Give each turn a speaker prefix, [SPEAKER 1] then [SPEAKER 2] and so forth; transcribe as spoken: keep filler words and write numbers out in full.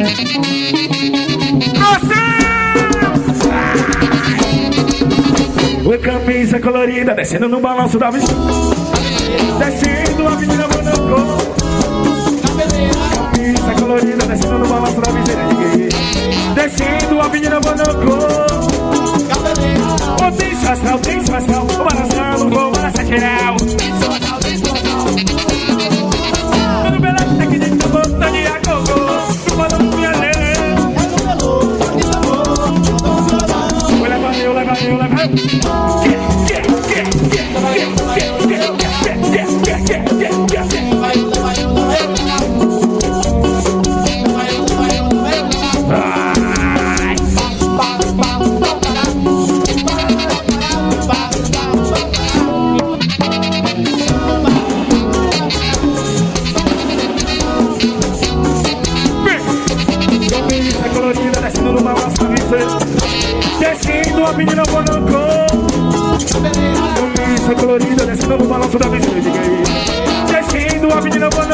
[SPEAKER 1] Oi, camisa colorida, descendo no balanço da vista. Descendo a menina Bonocô. Camisa colorida, descendo no balanço da vista. Descendo a menina Bonocô. Oh, tem sensação, tem sensação. Vou balançando, vou balançar geral. Quando bela tá aqui dentro, bota de agogô. Tô falando minha lei. Leva eu, leva eu, leva eu. Descendo a menina Bonocô. Camisa colorida, descendo no balanço da vista. Descendo a menina Bonocô.